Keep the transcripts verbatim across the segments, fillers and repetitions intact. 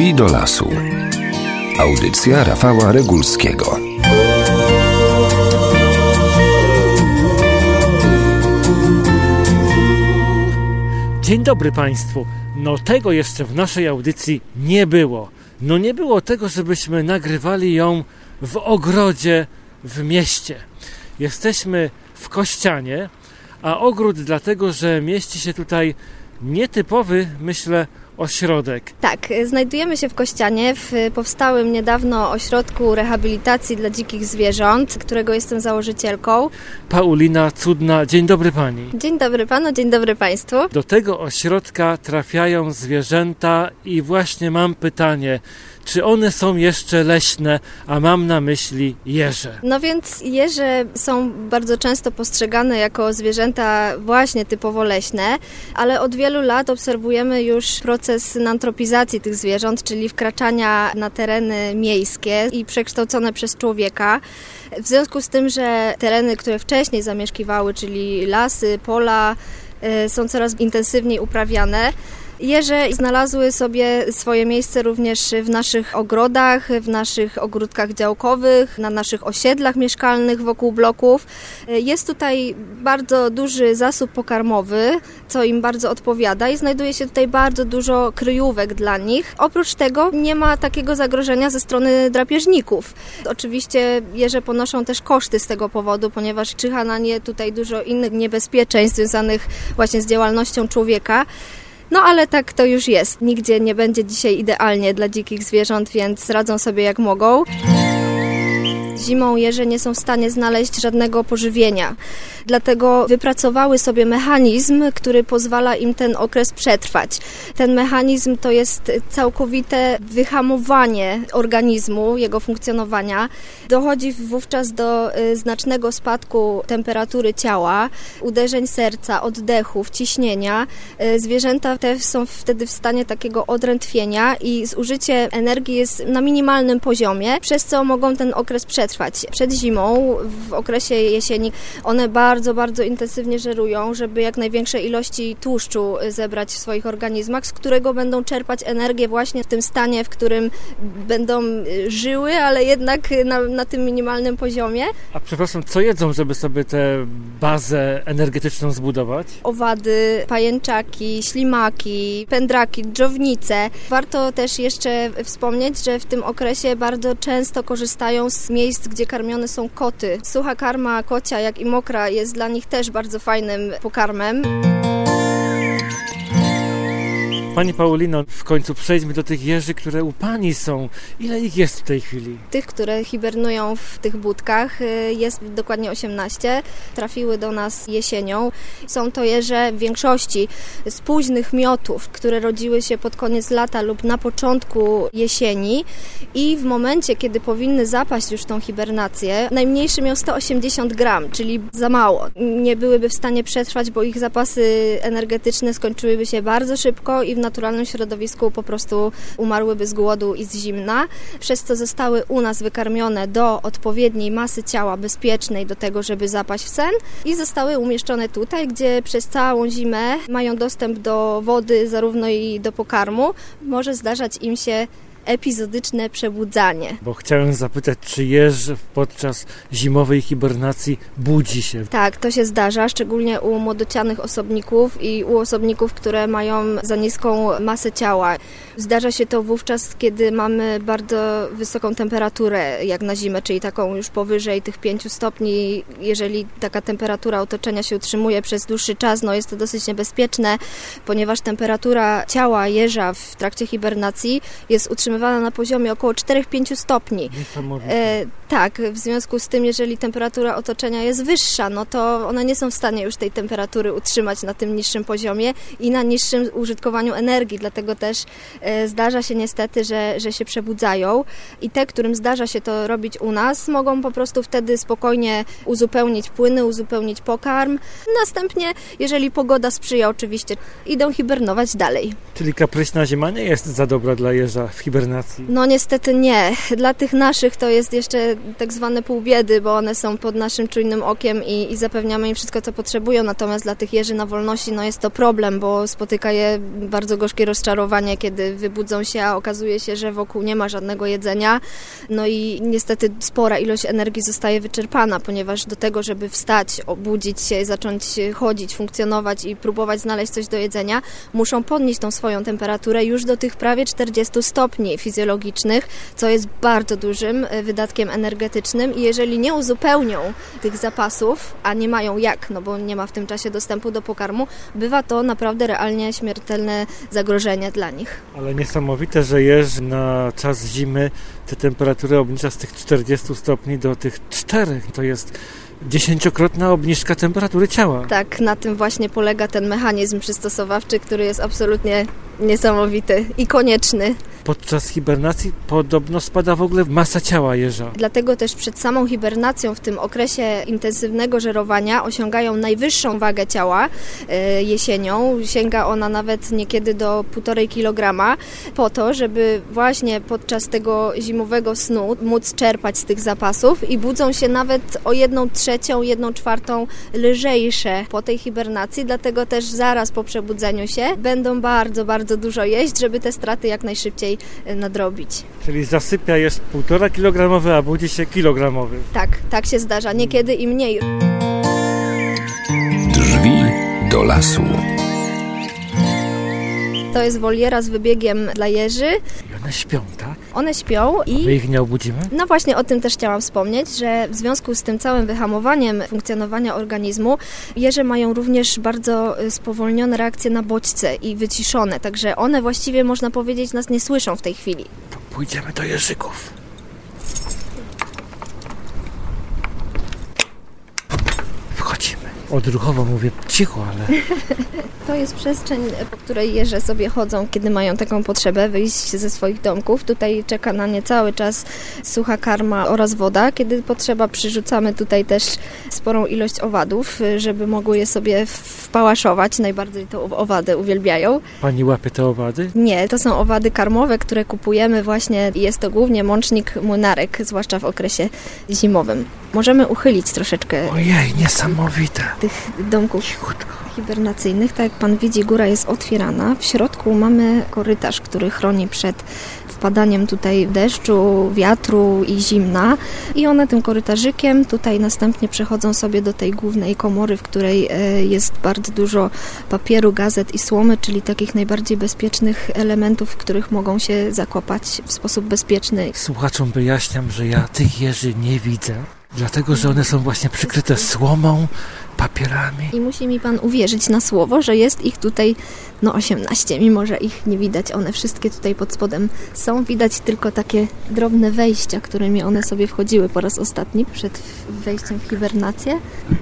Woli do lasu. Audycja Rafała Regulskiego. Dzień dobry Państwu. No tego jeszcze w naszej audycji nie było. No nie było tego, żebyśmy nagrywali ją w ogrodzie w mieście. Jesteśmy w Kościanie, a ogród dlatego, że mieści się tutaj nietypowy, myślę, ośrodek. Tak, znajdujemy się w Kościanie, w powstałym niedawno ośrodku rehabilitacji dla dzikich zwierząt, którego jestem założycielką. Paulina Cudna, dzień dobry Pani. Dzień dobry Panu, dzień dobry Państwu. Do tego ośrodka trafiają zwierzęta i właśnie mam pytanie, czy one są jeszcze leśne, a mam na myśli jeże. No więc jeże są bardzo często postrzegane jako zwierzęta właśnie typowo leśne, ale od wielu lat obserwujemy już proces nantropizacji tych zwierząt, czyli wkraczania na tereny miejskie i przekształcone przez człowieka. W związku z tym, że tereny, które wcześniej zamieszkiwały, czyli lasy, pola, są coraz intensywniej uprawiane, jeże znalazły sobie swoje miejsce również w naszych ogrodach, w naszych ogródkach działkowych, na naszych osiedlach mieszkalnych wokół bloków. Jest tutaj bardzo duży zasób pokarmowy, co im bardzo odpowiada i znajduje się tutaj bardzo dużo kryjówek dla nich. Oprócz tego nie ma takiego zagrożenia ze strony drapieżników. Oczywiście jeże ponoszą też koszty z tego powodu, ponieważ czyha na nie tutaj dużo innych niebezpieczeństw związanych właśnie z działalnością człowieka. No ale tak to już jest. Nigdzie nie będzie dzisiaj idealnie dla dzikich zwierząt, więc radzą sobie jak mogą. Zimą jeże nie są w stanie znaleźć żadnego pożywienia. Dlatego wypracowały sobie mechanizm, który pozwala im ten okres przetrwać. Ten mechanizm to jest całkowite wyhamowanie organizmu, jego funkcjonowania. Dochodzi wówczas do znacznego spadku temperatury ciała, uderzeń serca, oddechów, ciśnienia. Zwierzęta te są wtedy w stanie takiego odrętwienia i zużycie energii jest na minimalnym poziomie, przez co mogą ten okres przetrwać. Przed zimą, w okresie jesieni, one bardzo, bardzo intensywnie żerują, żeby jak największe ilości tłuszczu zebrać w swoich organizmach, z którego będą czerpać energię właśnie w tym stanie, w którym będą żyły, ale jednak na, na tym minimalnym poziomie. A przepraszam, co jedzą, żeby sobie tę bazę energetyczną zbudować? Owady, pajęczaki, ślimaki, pędraki, dżownice. Warto też jeszcze wspomnieć, że w tym okresie bardzo często korzystają z miejsc, gdzie karmione są koty. Sucha karma kocia, jak i mokra, jest dla nich też bardzo fajnym pokarmem. Pani Paulino, w końcu przejdźmy do tych jeży, które u Pani są. Ile ich jest w tej chwili? Tych, które hibernują w tych budkach, jest dokładnie osiemnaście. Trafiły do nas jesienią. Są to jeże w większości z późnych miotów, które rodziły się pod koniec lata lub na początku jesieni i w momencie, kiedy powinny zapaść już tą hibernację, najmniejszy miał sto osiemdziesiąt gram, czyli za mało. Nie byłyby w stanie przetrwać, bo ich zapasy energetyczne skończyłyby się bardzo szybko i w naturalnym środowisku po prostu umarłyby z głodu i z zimna, przez co zostały u nas wykarmione do odpowiedniej masy ciała bezpiecznej do tego, żeby zapaść w sen i zostały umieszczone tutaj, gdzie przez całą zimę mają dostęp do wody, zarówno i do pokarmu. Może zdarzać im się epizodyczne przebudzanie. Bo chciałem zapytać, czy jeż podczas zimowej hibernacji budzi się? Tak, to się zdarza, szczególnie u młodocianych osobników i u osobników, które mają za niską masę ciała. Zdarza się to wówczas, kiedy mamy bardzo wysoką temperaturę, jak na zimę, czyli taką już powyżej tych pięciu stopni. Jeżeli taka temperatura otoczenia się utrzymuje przez dłuższy czas, no jest to dosyć niebezpieczne, ponieważ temperatura ciała jeża w trakcie hibernacji jest utrzymywana na poziomie około cztery do pięciu stopni. E, tak, w związku z tym, jeżeli temperatura otoczenia jest wyższa, no to one nie są w stanie już tej temperatury utrzymać na tym niższym poziomie i na niższym użytkowaniu energii, dlatego też e, zdarza się niestety, że, że się przebudzają i te, którym zdarza się to robić u nas, mogą po prostu wtedy spokojnie uzupełnić płyny, uzupełnić pokarm. Następnie, jeżeli pogoda sprzyja oczywiście, idą hibernować dalej. Czyli kapryśna zima nie jest za dobra dla jeża w hibernacji? No niestety nie. Dla tych naszych to jest jeszcze tak zwane pół biedy, bo one są pod naszym czujnym okiem i, i zapewniamy im wszystko, co potrzebują. Natomiast dla tych jeży na wolności no jest to problem, bo spotyka je bardzo gorzkie rozczarowanie, kiedy wybudzą się, a okazuje się, że wokół nie ma żadnego jedzenia. No i niestety spora ilość energii zostaje wyczerpana, ponieważ do tego, żeby wstać, obudzić się, zacząć chodzić, funkcjonować i próbować znaleźć coś do jedzenia, muszą podnieść tą swoją temperaturę już do tych prawie czterdziestu stopni fizjologicznych, co jest bardzo dużym wydatkiem energetycznym i jeżeli nie uzupełnią tych zapasów, a nie mają jak, no bo nie ma w tym czasie dostępu do pokarmu, bywa to naprawdę realnie śmiertelne zagrożenie dla nich. Ale niesamowite, że jeż na czas zimy te temperatury obniża z tych czterdziestu stopni do tych czterech. To jest dziesięciokrotna obniżka temperatury ciała. Tak, na tym właśnie polega ten mechanizm przystosowawczy, który jest absolutnie niesamowity i konieczny. Podczas hibernacji podobno spada w ogóle masa ciała jeża. Dlatego też przed samą hibernacją w tym okresie intensywnego żerowania osiągają najwyższą wagę ciała e, jesienią. Sięga ona nawet niekiedy do półtorej kilograma po to, żeby właśnie podczas tego zimowego snu móc czerpać z tych zapasów i budzą się nawet o jedną trzecią, jedną czwartą lżejsze po tej hibernacji, dlatego też zaraz po przebudzeniu się będą bardzo, bardzo dużo jeść, żeby te straty jak najszybciej nadrobić. Czyli zasypia jest półtora kilogramowy, a budzi się kilogramowy. Tak, tak się zdarza. Niekiedy i mniej. Drzwi do lasu. To jest woliera z wybiegiem dla jeży. I one śpią, tak? One śpią i... My ich nie obudzimy? No właśnie o tym też chciałam wspomnieć, że w związku z tym całym wyhamowaniem funkcjonowania organizmu jeże mają również bardzo spowolnione reakcje na bodźce i wyciszone, także one właściwie można powiedzieć nas nie słyszą w tej chwili. To pójdziemy do jeżyków. Wchodzimy. Odruchowo mówię cicho, ale... To jest przestrzeń, po której jeże sobie chodzą, kiedy mają taką potrzebę wyjść ze swoich domków. Tutaj czeka na nie cały czas sucha karma oraz woda. Kiedy potrzeba, przyrzucamy tutaj też sporą ilość owadów, żeby mogły je sobie wpałaszować. Najbardziej to owady uwielbiają. Pani łapie te owady? Nie, to są owady karmowe, które kupujemy właśnie. Jest to głównie mącznik młynarek, zwłaszcza w okresie zimowym. Możemy uchylić troszeczkę... Ojej, niesamowite. ...tych domków Cichutko. hibernacyjnych. Tak jak pan widzi, góra jest otwierana. W środku mamy korytarz, który chroni przed wpadaniem tutaj deszczu, wiatru i zimna. I one tym korytarzykiem tutaj następnie przechodzą sobie do tej głównej komory, w której jest bardzo dużo papieru, gazet i słomy, czyli takich najbardziej bezpiecznych elementów, w których mogą się zakopać w sposób bezpieczny. Słuchaczom wyjaśniam, że ja tych jeży nie widzę, dlatego że one są właśnie przykryte słomą, papierami. I musi mi pan uwierzyć na słowo, że jest ich tutaj no osiemnaście, mimo że ich nie widać. One wszystkie tutaj pod spodem są. Widać tylko takie drobne wejścia, którymi one sobie wchodziły po raz ostatni przed wejściem w hibernację.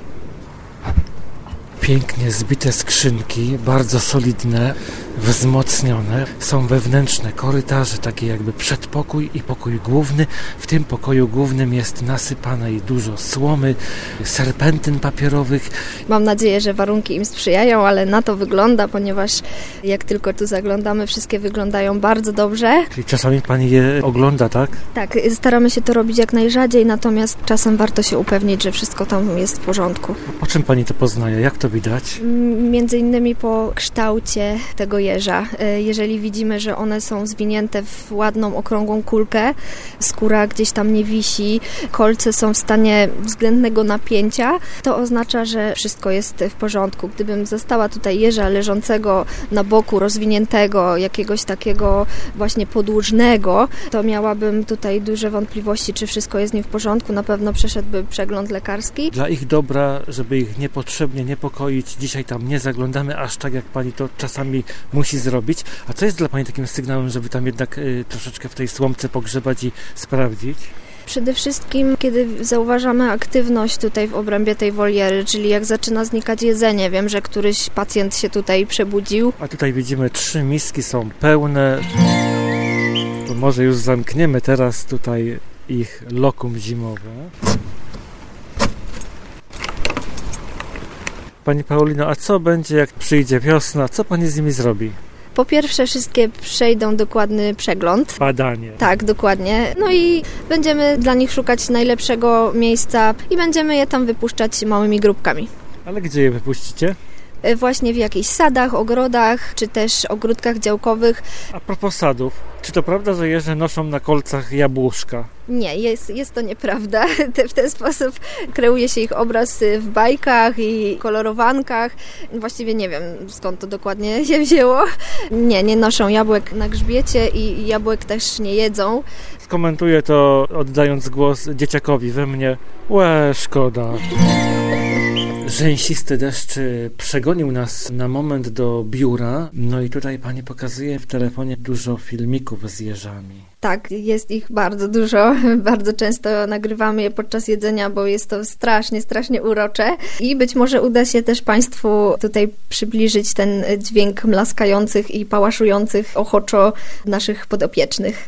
Pięknie zbite skrzynki, bardzo solidne, wzmocnione. Są wewnętrzne korytarze, takie jakby przedpokój i pokój główny. W tym pokoju głównym jest nasypane i dużo słomy, serpentyn papierowych. Mam nadzieję, że warunki im sprzyjają, ale na to wygląda, ponieważ jak tylko tu zaglądamy, wszystkie wyglądają bardzo dobrze. Czyli czasami pani je ogląda, tak? Tak, staramy się to robić jak najrzadziej, natomiast czasem warto się upewnić, że wszystko tam jest w porządku. A po czym pani to poznaje? Jak to widać? Między innymi po kształcie tego jeża. Jeżeli widzimy, że one są zwinięte w ładną, okrągłą kulkę, skóra gdzieś tam nie wisi, kolce są w stanie względnego napięcia, to oznacza, że wszystko jest w porządku. Gdybym zastała tutaj jeża leżącego na boku, rozwiniętego, jakiegoś takiego właśnie podłużnego, to miałabym tutaj duże wątpliwości, czy wszystko jest z nim w porządku. Na pewno przeszedłby przegląd lekarski. Dla ich dobra, żeby ich niepotrzebnie niepokoić, dzisiaj tam nie zaglądamy aż tak, jak pani to czasami musi zrobić. A co jest dla pani takim sygnałem, żeby tam jednak y, troszeczkę w tej słomce pogrzebać i sprawdzić? Przede wszystkim, kiedy zauważamy aktywność tutaj w obrębie tej woliery, czyli jak zaczyna znikać jedzenie. Wiem, że któryś pacjent się tutaj przebudził. A tutaj widzimy, trzy miski są pełne. To może już zamkniemy teraz tutaj ich lokum zimowe. Pani Paulino, a co będzie, jak przyjdzie wiosna? Co pani z nimi zrobi? Po pierwsze, wszystkie przejdą dokładny przegląd. Badanie. Tak, dokładnie. No i będziemy dla nich szukać najlepszego miejsca i będziemy je tam wypuszczać małymi grupkami. Ale gdzie je wypuścicie? właśnie w jakichś sadach, ogrodach, czy też ogródkach działkowych. A propos sadów, czy to prawda, że jeże noszą na kolcach jabłuszka? Nie, jest, jest to nieprawda. W ten sposób kreuje się ich obraz w bajkach i kolorowankach. Właściwie nie wiem, skąd to dokładnie się wzięło. Nie, nie noszą jabłek na grzbiecie i jabłek też nie jedzą. Skomentuję to, oddając głos dzieciakowi we mnie. Łe, szkoda. Rzęsisty deszcz przegonił nas na moment do biura. No i tutaj pani pokazuje w telefonie dużo filmików z jeżami. Tak, jest ich bardzo dużo. Bardzo często nagrywamy je podczas jedzenia, bo jest to strasznie, strasznie urocze. I być może uda się też Państwu tutaj przybliżyć ten dźwięk mlaskających i pałaszujących ochoczo naszych podopiecznych.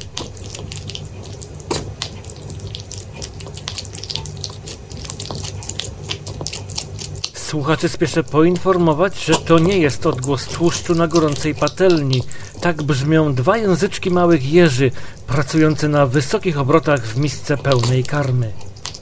Słuchaczy spieszę poinformować, że to nie jest odgłos tłuszczu na gorącej patelni. Tak brzmią dwa języczki małych jeży, pracujące na wysokich obrotach w misce pełnej karmy.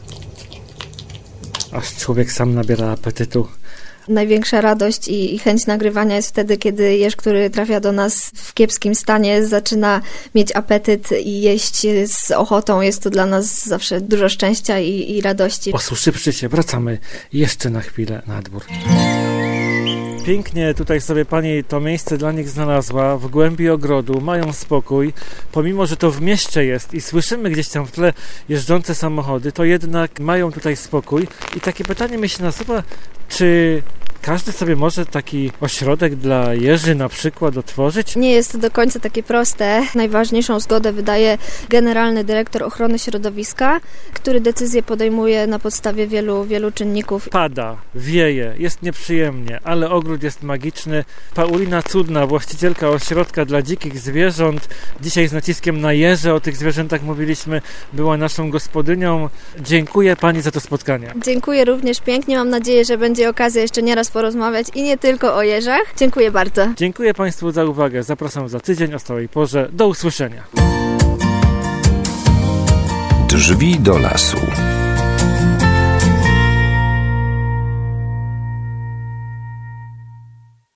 Aż człowiek sam nabiera apetytu. Największa radość i, i chęć nagrywania jest wtedy, kiedy jeż, który trafia do nas w kiepskim stanie, zaczyna mieć apetyt i jeść z ochotą. Jest to dla nas zawsze dużo szczęścia i, i radości. Posłuszywszy się, wracamy jeszcze na chwilę na dwór. Pięknie tutaj sobie pani to miejsce dla nich znalazła, w głębi ogrodu, mają spokój, pomimo, że to w mieście jest i słyszymy gdzieś tam w tle jeżdżące samochody, to jednak mają tutaj spokój. I takie pytanie mi się nasuwa, czy każdy sobie może taki ośrodek dla jeży na przykład otworzyć? Nie jest to do końca takie proste. Najważniejszą zgodę wydaje generalny dyrektor ochrony środowiska, który decyzję podejmuje na podstawie wielu, wielu czynników. Pada, wieje, jest nieprzyjemnie, ale ogród jest magiczny. Paulina Cudna, właścicielka ośrodka dla dzikich zwierząt, dzisiaj z naciskiem na jeże, o tych zwierzętach mówiliśmy, była naszą gospodynią. Dziękuję pani za to spotkanie. Dziękuję również pięknie. Mam nadzieję, że będzie okazja jeszcze nieraz porozmawiać i nie tylko o jeżach. Dziękuję bardzo. Dziękuję Państwu za uwagę. Zapraszam za tydzień o stałej porze. Do usłyszenia. Drzwi do lasu.